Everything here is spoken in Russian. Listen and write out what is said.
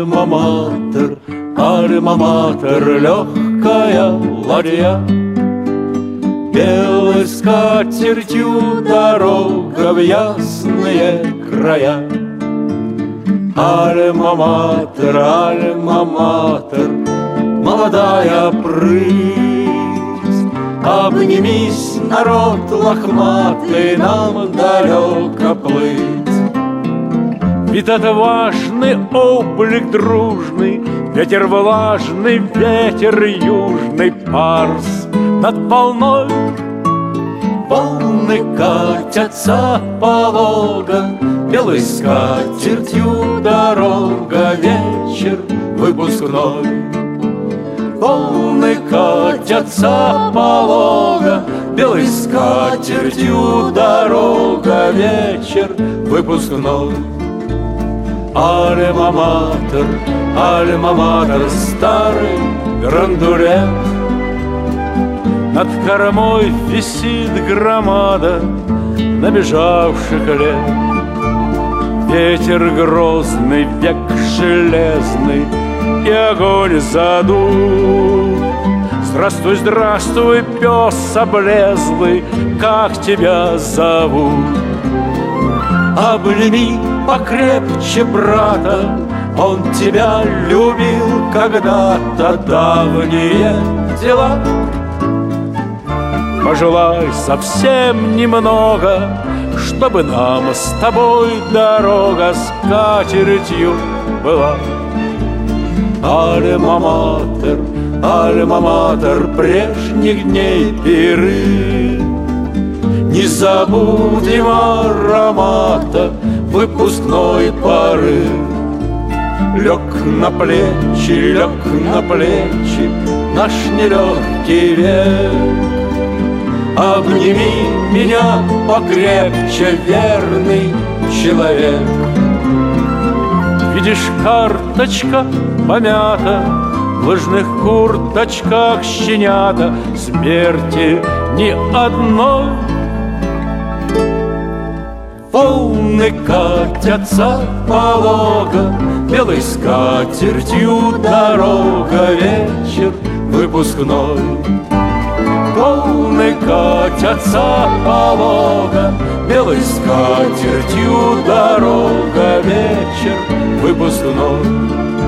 Альма-матер, альма-матер, легкая ладья. Белой скатертью дорога в ясные края. Альма-матер, альма-матер, молодая прыть, обнимись, народ лохматый, нам далеко плыть. Ведь отважный облик дружный, ветер влажный, ветер южный, парс над волной. Волны катятся полого, белой скатертью дорога, вечер выпускной. Волны катятся полого, белой скатертью дорога, вечер выпускной. Альма-матер, альма-матер, старый грандулет. Над кормой висит громада набежавших лет. Ветер грозный, век железный, и огонь задул. Здравствуй, здравствуй, пес облезлый, как тебя зовут? Обними покрепче брата, он тебя любил когда-то, давние дела. Пожелай совсем немного, чтобы нам с тобой дорога скатертью была. Альма-матер, альма-матер, прежних дней пиры, не забудем аромата выпускной поры. Лег на плечи наш нелегкий век. Обними меня покрепче, верный человек. Видишь, карточка помята, в лыжных курточках щенята, смерти ни одной. Волны катятся полого, белой скатертью дорога, вечер выпускной. Волны катятся полого, белой скатертью дорога, вечер выпускной.